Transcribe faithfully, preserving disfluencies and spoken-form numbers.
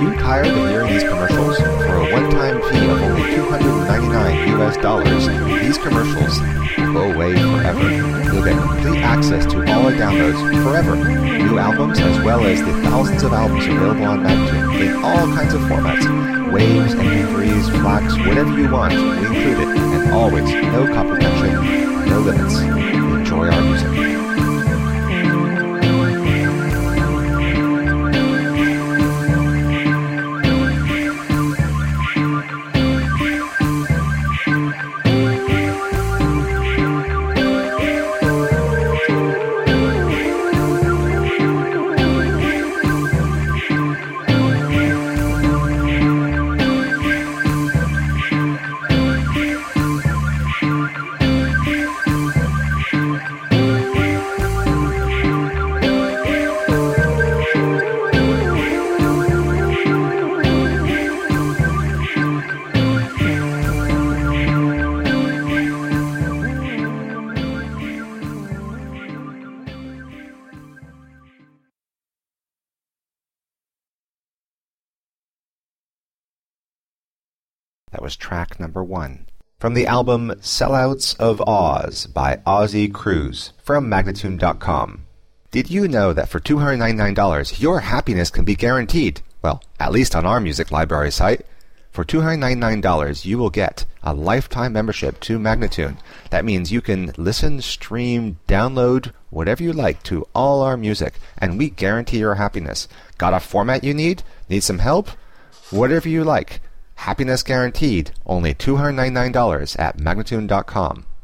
you tired of hearing these commercials? For a one-time fee of only two hundred ninety-nine U S dollars, these commercials will go away forever. You'll get complete access to all our downloads forever. New albums as well as the thousands of albums available on Magnatune in all kinds of formats. Waves, M P threes, FLACs, whatever you want, we include it. And always, no copy protection, no limits. Enjoy our music. That was track number one. From the album Sellouts of Oz by Ozzy Cruz from Magnatune dot com. Did you know that for two hundred ninety-nine dollars your happiness can be guaranteed? Well, at least on our music library site. For two hundred ninety-nine dollars you will get a lifetime membership to Magnatune. That means you can listen, stream, download, whatever you like to all our music, and we guarantee your happiness. Got a format you need? Need some help? Whatever you like. Happiness guaranteed, only two hundred ninety-nine dollars at Magnatune dot com.